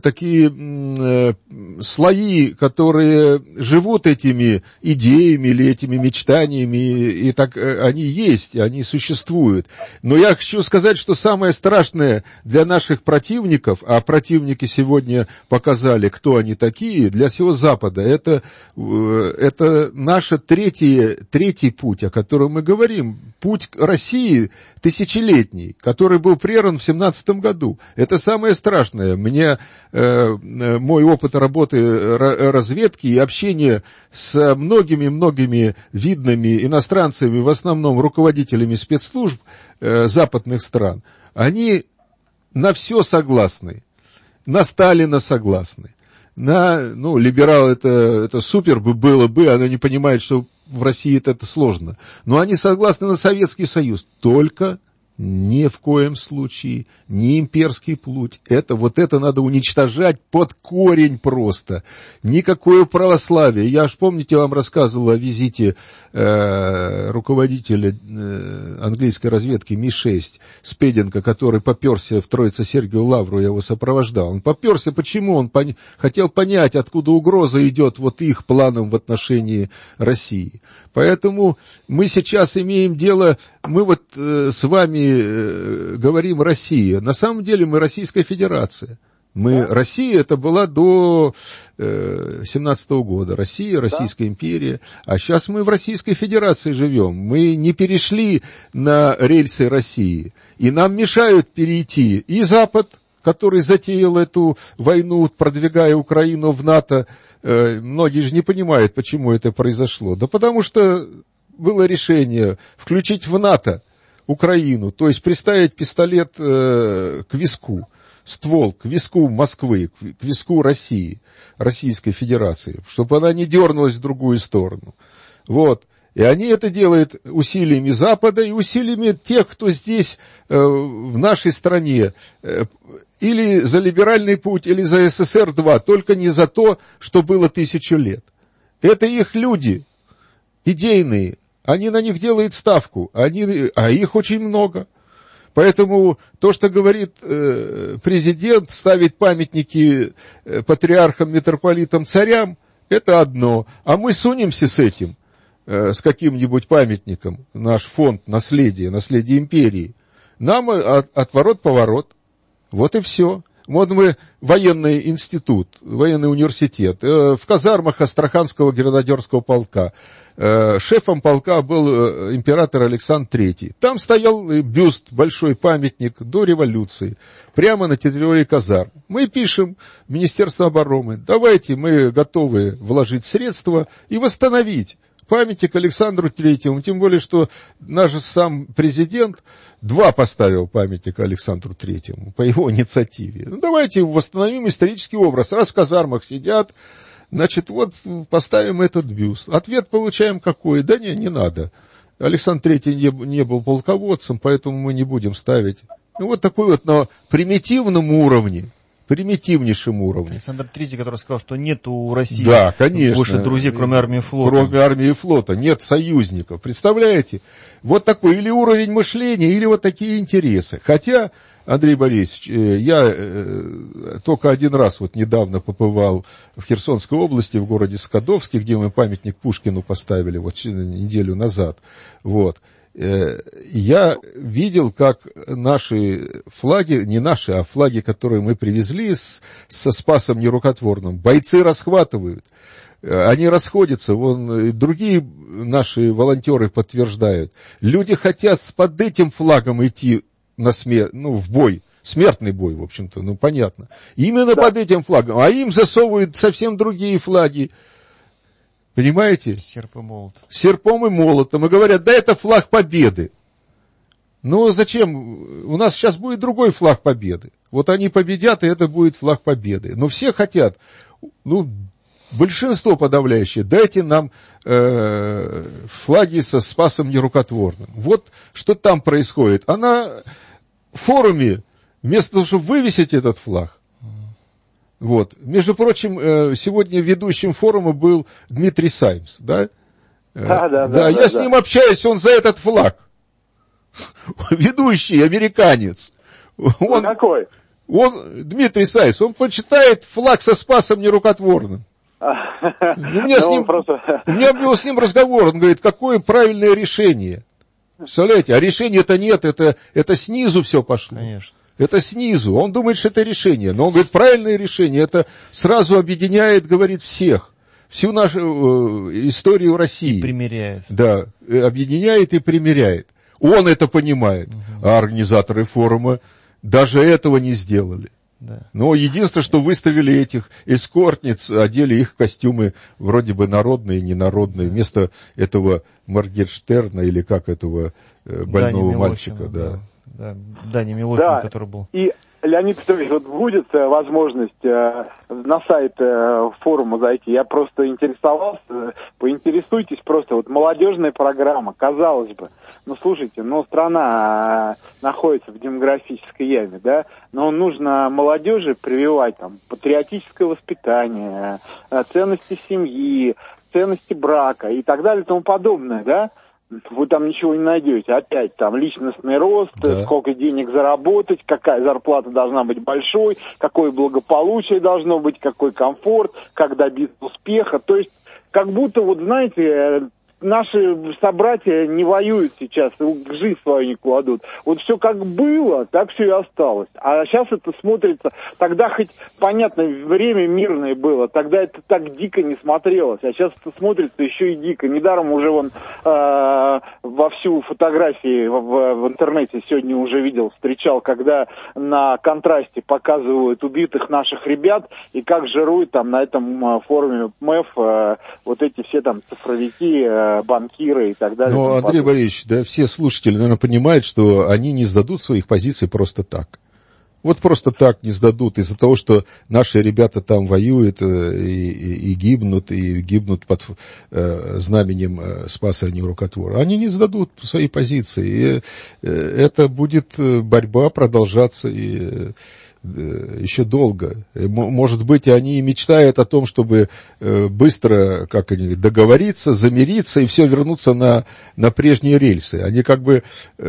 такие слои, которые живут этими идеями или этими мечтаниями, и так они есть, они существуют. Но я хочу сказать, что самое страшное для наших противников, а противники сегодня показали, кто они такие, для всего Запада, это наш третий путь, о котором мы говорим, путь России тысячелетний, который был прерван в 1917 году. Это самое страшное. Мне мой опыт работы разведки и общения с многими видными иностранцами, в основном руководителями спецслужб западных стран, они на все согласны, на Сталина согласны. Либерал это супер было бы, она не понимает, что в России это сложно. Но они согласны на Советский Союз, только ни в коем случае не имперский путь. Это надо уничтожать под корень просто. Никакое православие. Я ж, помните, я вам рассказывал о визите руководителя английской разведки Ми-6 Спеденко, который поперся в Троице-Сергиеву Лавру, я его сопровождал. Он поперся, почему? Он хотел понять, откуда угроза идет вот их планам в отношении России. Поэтому мы сейчас имеем дело, мы вот с вами говорим Россия. На самом деле мы Российская Федерация. Россия это была до 17 года. Россия, Российская империя. А сейчас мы в Российской Федерации живем. Мы не перешли на рельсы России. И нам мешают перейти и Запад, который затеял эту войну, продвигая Украину в НАТО. Многие же не понимают, почему это произошло. Да потому что было решение включить в НАТО Украину, то есть приставить пистолет к виску, ствол к виску Москвы, к виску России, Российской Федерации, чтобы она не дернулась в другую сторону. Вот. И они это делают усилиями Запада и усилиями тех, кто здесь, в нашей стране, или за либеральный путь, или за СССР-2, только не за то, что было 1000 лет. Это их люди, идейные. Они на них делают ставку, а их очень много. Поэтому то, что говорит президент, ставить памятники патриархам, митрополитам, царям, это одно. А мы сунемся с этим, с каким-нибудь памятником, наш фонд наследия империи, нам отворот-поворот. Вот и все. Вот мы военный институт, военный университет, в казармах Астраханского гренадерского полка. Шефом полка был император Александр III. Там стоял бюст, большой памятник до революции, прямо на территории казарм. Мы пишем в Министерство обороны, давайте, мы готовы вложить средства и восстановить памятник Александру Третьему, тем более, что наш сам президент 2 поставил памятника Александру Третьему по его инициативе. Давайте восстановим исторический образ. Раз в казармах сидят, значит, вот поставим этот бюст. Ответ получаем какой? Да не надо. Александр Третий не был полководцем, поэтому мы не будем ставить. Вот такой вот на примитивном уровне. Примитивнейшем уровне. Александр III, который сказал, что нет у России больше друзей, кроме армии и флота. Кроме армии и флота, нет союзников. Представляете? Вот такой или уровень мышления, или вот такие интересы. Хотя, Андрей Борисович, я только один раз вот недавно побывал в Херсонской области, в городе Скадовске, где мы памятник Пушкину поставили вот неделю назад. Вот. Я видел, как наши флаги, не наши, а флаги, которые мы привезли со Спасом Нерукотворным, бойцы расхватывают. Они расходятся, вон, другие наши волонтеры подтверждают. Люди хотят под этим флагом идти в бой. Смертный бой, в общем-то, понятно. Именно под этим флагом. А им засовывают совсем другие флаги. Понимаете? Серп и молот. Серпом и молотом. И говорят, да это флаг победы. Ну зачем? У нас сейчас будет другой флаг победы. Вот они победят, и это будет флаг победы. Но все хотят, большинство подавляющее, дайте нам флаги со Спасом Нерукотворным. Вот что там происходит. А на форуме, вместо того, чтобы вывесить этот флаг, вот. Между прочим, сегодня ведущим форума был Дмитрий Саймс, да? Да, я с ним общаюсь, он за этот флаг. Ведущий американец. Он какой? Дмитрий Саймс, он почитает флаг со Спасом Нерукотворным. У меня был с ним разговор, он говорит, какое правильное решение. Представляете, а решения-то нет, это снизу все пошло. Конечно. Это снизу. Он думает, что это решение. Но он говорит, правильное решение, это сразу объединяет, говорит, всех. Всю нашу историю России. И примиряет. Да, объединяет и примиряет. Он это понимает. А организаторы форума даже этого не сделали. Да. Но единственное, что выставили этих эскортниц, одели их костюмы вроде бы народные, ненародные, вместо этого Моргенштерна или как этого больного мальчика. Да. Дани Милохина, который был. И, Леонид Петрович, вот будет возможность на сайт форума зайти? Я просто интересовался, поинтересуйтесь просто. Вот молодежная программа, казалось бы. Ну, слушайте, страна находится в демографической яме, да? Но нужно молодежи прививать там патриотическое воспитание, ценности семьи, ценности брака и так далее и тому подобное, да? Вы там ничего не найдете. Опять там личностный рост, сколько денег заработать, какая зарплата должна быть большой, какое благополучие должно быть, какой комфорт, как добиться успеха. То есть, как будто, вот знаете, наши собратья не воюют сейчас, жизнь свою не кладут. Вот все как было, так все и осталось. А сейчас это смотрится, тогда хоть, понятно, время мирное было, тогда это так дико не смотрелось, а сейчас это смотрится еще и дико. Недаром уже вовсю фотографии в интернете сегодня уже видел, встречал, когда на контрасте показывают убитых наших ребят и как жируют там на этом форуме МЭФ вот эти все там цифровики, банкиры и так далее. Но, Андрей Борисович, да, все слушатели, наверное, понимают, что они не сдадут своих позиций просто так. Вот просто так не сдадут из-за того, что наши ребята там воюют и гибнут под знаменем Спаса Нерукотвора. Они не сдадут свои позиции. И это будет борьба продолжаться и еще долго. Может быть, они мечтают о том, чтобы быстро, как они говорят, договориться, замириться и все вернуться на прежние рельсы. Они как бы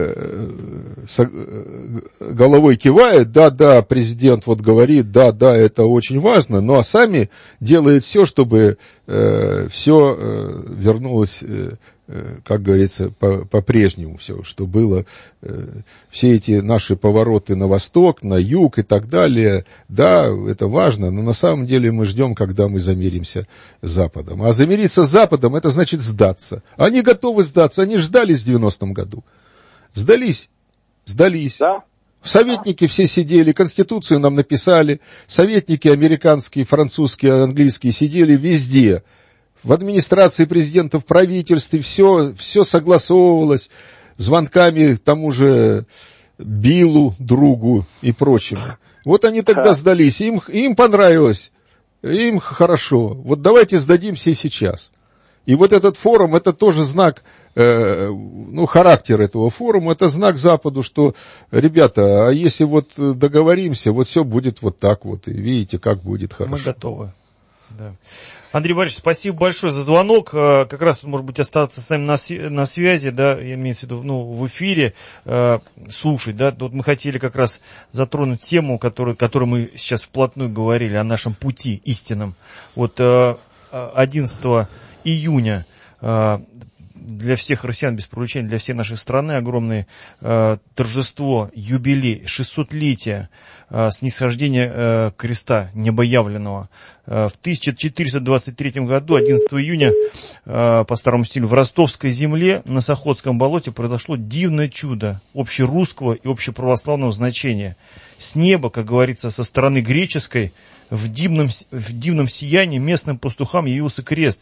головой кивают, да, президент вот говорит, да, это очень важно, но сами делают все, чтобы все вернулось, как говорится, по-прежнему все, что было, все эти наши повороты на восток, на юг и так далее, да, это важно, но на самом деле мы ждем, когда мы замиримся с Западом. А замириться с Западом, это значит сдаться. Они готовы сдаться, они ждались в 90-м году. Сдались. Да? Советники все сидели, Конституцию нам написали, советники американские, французские, английские сидели везде. В администрации президента, в правительстве, все согласовывалось звонками тому же Биллу, другу и прочему. Вот они тогда сдались, им понравилось, им хорошо. Вот давайте сдадимся и сейчас. И вот этот форум, это тоже знак, характер этого форума, это знак Западу, что, ребята, а если вот договоримся, вот все будет вот так вот, и видите, как будет хорошо. Мы готовы. Да. Андрей Борисович, спасибо большое за звонок. Как раз, может быть, остаться с нами на связи, да, я имею в виду, в эфире, слушать, да. Вот мы хотели как раз затронуть тему, которую мы сейчас вплотную говорили, о нашем пути истинном. Вот 11 июня для всех россиян, без привлечения, для всей нашей страны огромное торжество, юбилей, 600-летие снисхождения креста небоявленного. В 1423 году, 11 июня, по старому стилю, в Ростовской земле на Сахотском болоте произошло дивное чудо общерусского и общеправославного значения. С неба, как говорится, со стороны греческой, в дивном сиянии местным пастухам явился крест,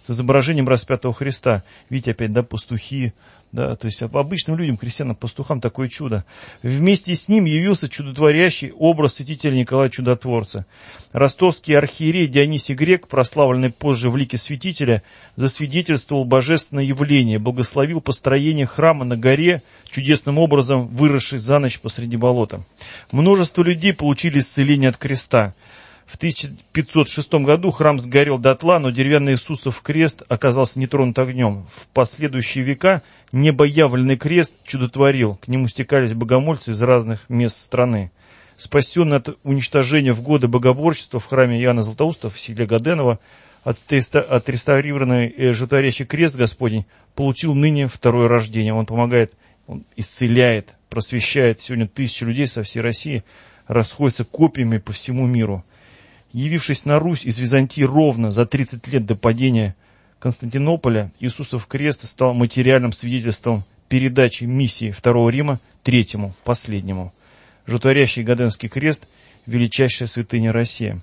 с изображением распятого Христа. Видите, опять, да, пастухи, да, то есть обычным людям, крестьянам, пастухам такое чудо. Вместе с ним явился чудотворящий образ святителя Николая Чудотворца. Ростовский архиерей Дионисий Грек, прославленный позже в лике святителя, засвидетельствовал божественное явление, благословил построение храма на горе, чудесным образом выросший за ночь посреди болота. Множество людей получили исцеление от креста. В 1506 году храм сгорел дотла, но деревянный Иисусов крест оказался не тронут огнем. В последующие века небоявленный крест чудотворил. К нему стекались богомольцы из разных мест страны. Спасенный от уничтожения в годы богоборчества в храме Иоанна Златоуста в селе Гаденово, отреставрированный животворящий крест Господень получил ныне второе рождение. Он помогает, он исцеляет, просвещает. Сегодня тысячи людей со всей России расходятся копиями по всему миру. Явившись на Русь из Византии ровно за 30 лет до падения Константинополя, Иисусов крест стал материальным свидетельством передачи миссии Второго Рима Третьему, последнему. Животворящий Гаденский крест – величайшая святыня России.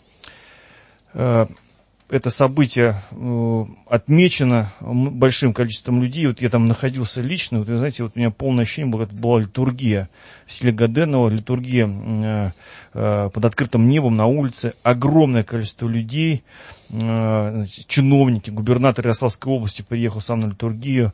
Это событие отмечено большим количеством людей. Вот я там находился лично, вот, вы знаете, вот у меня полное ощущение было, это была литургия в селе Гаденово, литургия под открытым небом на улице, огромное количество людей, чиновники, губернатор Ярославской области приехал сам на литургию,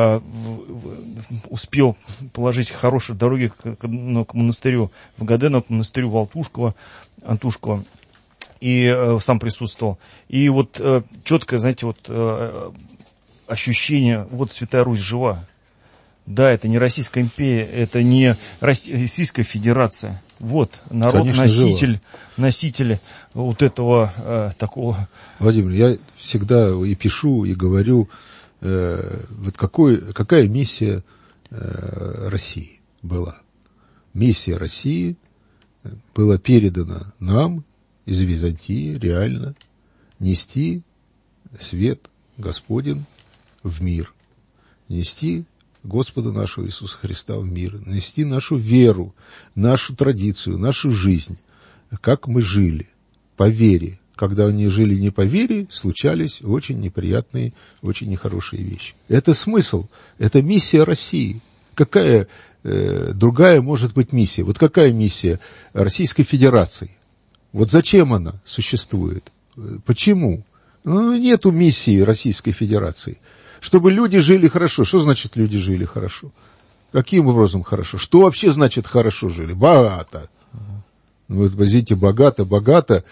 успел положить хорошие дороги к монастырю в Гаденово, к монастырю в Антушково. И сам присутствовал. И вот четкое, знаете, вот ощущение, вот Святая Русь жива. Да, это не Российская империя, это не Российская Федерация. Вот, народ, носитель вот этого такого... Владимир, я всегда и пишу, и говорю, вот какая миссия России была. Миссия России была передана нам, из Византии, реально, нести свет Господень в мир, нести Господа нашего Иисуса Христа в мир, нести нашу веру, нашу традицию, нашу жизнь, как мы жили, по вере. Когда они жили не по вере, случались очень неприятные, очень нехорошие вещи. Это смысл, это миссия России. Какая другая может быть миссия? Вот какая миссия Российской Федерации? Вот зачем она существует? Почему? Ну, нету миссии Российской Федерации. Чтобы люди жили хорошо. Что значит люди жили хорошо? Каким образом хорошо? Что вообще значит хорошо жили? Богато. Ну, извините, богато,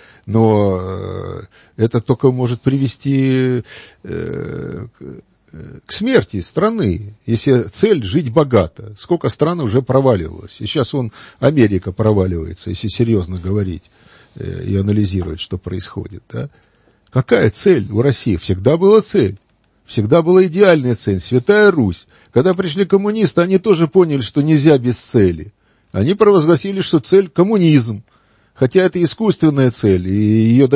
но это только может привести к смерти страны, если цель жить богато. Сколько стран уже проваливалось. И сейчас Америка проваливается, если серьезно говорить и анализировать, что происходит. Да? Какая цель у России? Всегда была цель. Всегда была идеальная цель. Святая Русь. Когда пришли коммунисты, они тоже поняли, что нельзя без цели. Они провозгласили, что цель – коммунизм. Хотя это искусственная цель, и ее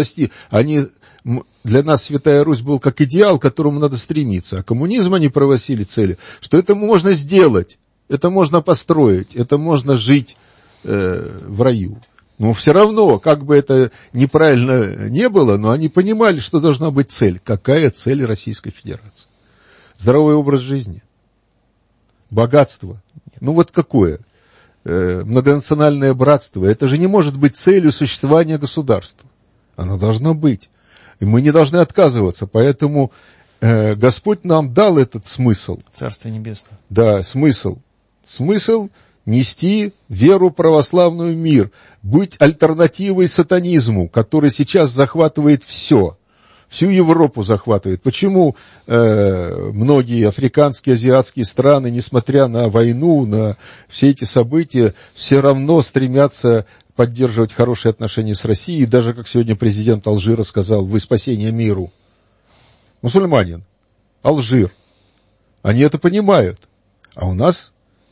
для нас Святая Русь был как идеал, к которому надо стремиться. А коммунизм они провозгласили цели, что это можно сделать, это можно построить, это можно жить в раю. Но все равно, как бы это неправильно не было, но они понимали, что должна быть цель. Какая цель Российской Федерации? Здоровый образ жизни. Богатство. Ну вот какое? Многонациональное братство. Это же не может быть целью существования государства. Оно должно быть. И мы не должны отказываться. Поэтому Господь нам дал этот смысл. Царствие Небесное. Да, смысл. Смысл нести веру православную в мир, быть альтернативой сатанизму, который сейчас захватывает все, всю Европу захватывает. Почему многие африканские, азиатские страны, несмотря на войну, на все эти события, все равно стремятся поддерживать хорошие отношения с Россией, даже, как сегодня президент Алжира сказал, вы спасение миру. Мусульманин, Алжир, они это понимают, а у нас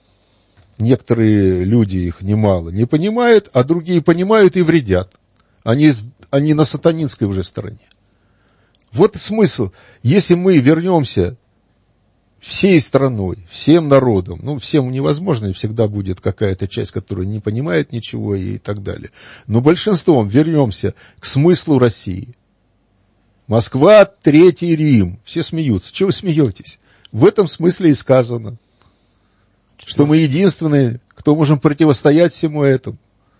некоторые люди, их немало, не понимают, а другие понимают и вредят. Они на сатанинской уже стороне. Вот смысл. Если мы вернемся всей страной, всем народом, ну, всем невозможно, и всегда будет какая-то часть, которая не понимает ничего и так далее. Но большинством вернемся к смыслу России. Москва, Третий Рим. Все смеются. Чего вы смеетесь? В этом смысле и сказано, что мы единственные, кто можем противостоять всему этому.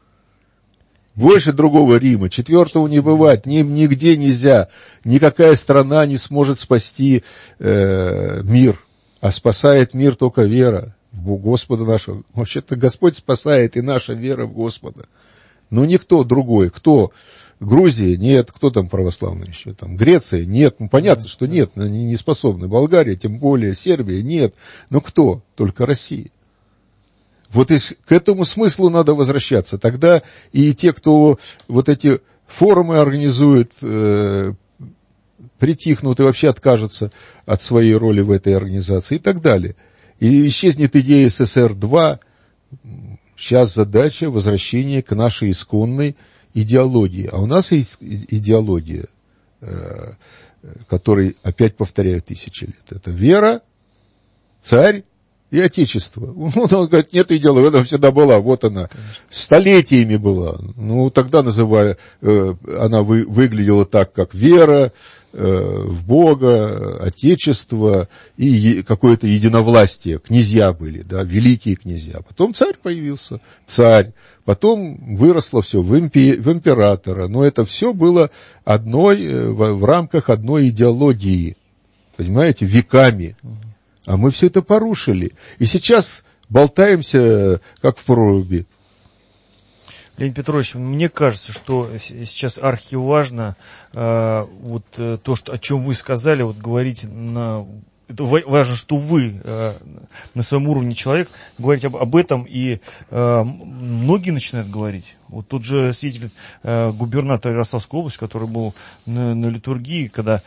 Больше другого Рима, четвертого не бывает, нигде нельзя. Никакая страна не сможет спасти мир, а спасает мир только вера в Господа нашего. Вообще-то Господь спасает и наша вера в Господа. Но никто другой. Кто? Грузия? Нет. Кто там православный еще? Там Греция? Нет. Ну, понятно, что нет. Они не способны. Болгария, тем более Сербия? Нет. Но кто? Только Россия. Вот к этому смыслу надо возвращаться. Тогда и те, кто вот эти форумы организует, притихнут и вообще откажутся от своей роли в этой организации и так далее. И исчезнет идея СССР-2. Сейчас задача возвращения к нашей исконной идеологии. А у нас есть идеология, которой, опять повторяю, тысячи лет. Это вера, царь и отечество. Он говорит, нет идеологии, она всегда была, вот она. Столетиями была. Ну, тогда она выглядела так, как вера в Бога, отечество и какое-то единовластие. Князья были, да, великие князья. Потом царь появился, царь. Потом выросло все в императора. Но это все было в рамках одной идеологии. Понимаете, веками. А мы все это порушили. И сейчас болтаемся, как в проруби. Леонид Петрович, мне кажется, что сейчас архиважно вот то, о чем вы сказали, вот говорить это важно, что вы на своем уровне человек говорите об этом, и многие начинают говорить. Вот тот же свидетель губернатора Ярославской области, который был на литургии, когда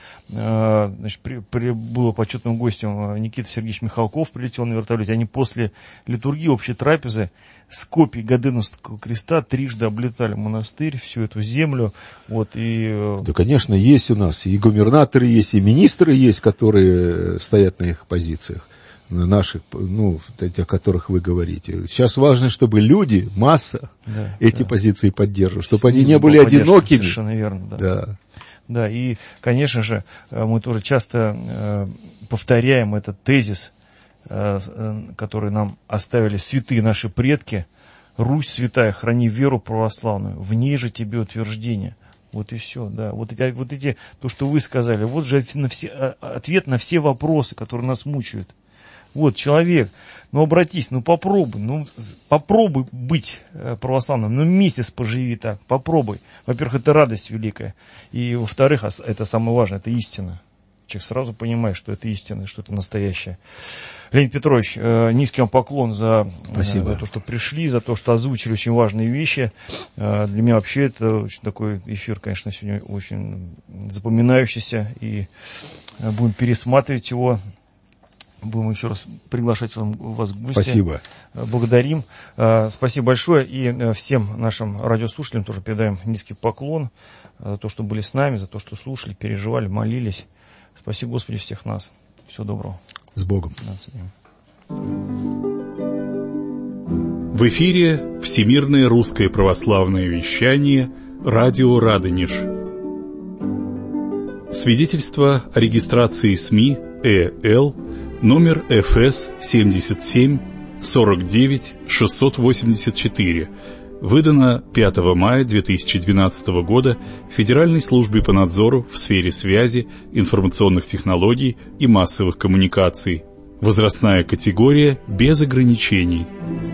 был почетным гостем Никита Сергеевич Михалков, прилетел на вертолете, они после литургии общей трапезы с копией Годыновского креста трижды облетали монастырь, всю эту землю. Вот, Да, конечно, есть у нас и губернаторы есть, и министры есть, которые стоят на их позициях, на наших, о которых вы говорите. Сейчас важно, чтобы люди, масса, эти позиции поддерживали, чтобы они не были одинокими. Совершенно верно, да, и, конечно же, мы тоже часто повторяем этот тезис, который нам оставили святые наши предки. Русь святая, храни веру православную, в ней же тебе утверждение. Вот и все, да. Вот эти, то, что вы сказали, вот же ответ на все вопросы, которые нас мучают. Вот, человек, обратись, попробуй быть православным, месяц поживи так, попробуй. Во-первых, это радость великая, и во-вторых, это самое важное, это истина. Человек сразу понимает, что это истина, что это настоящее. Леонид Петрович, низкий вам поклон за то, что пришли, за то, что озвучили очень важные вещи. Для меня вообще это очень такой эфир, конечно, сегодня очень запоминающийся, и будем пересматривать его. Будем еще раз приглашать вас в гости. Спасибо. Благодарим. Спасибо большое. И всем нашим радиослушателям тоже передаем низкий поклон за то, что были с нами, за то, что слушали, переживали, молились. Спаси, Господи, всех нас. Всего доброго. С Богом. В эфире Всемирное русское православное вещание «Радио Радонеж». Свидетельство о регистрации СМИ ЭЛ номер ФС 77 49 684, выдано 5 мая 2012 года Федеральной службе по надзору в сфере связи, информационных технологий и массовых коммуникаций. Возрастная категория без ограничений.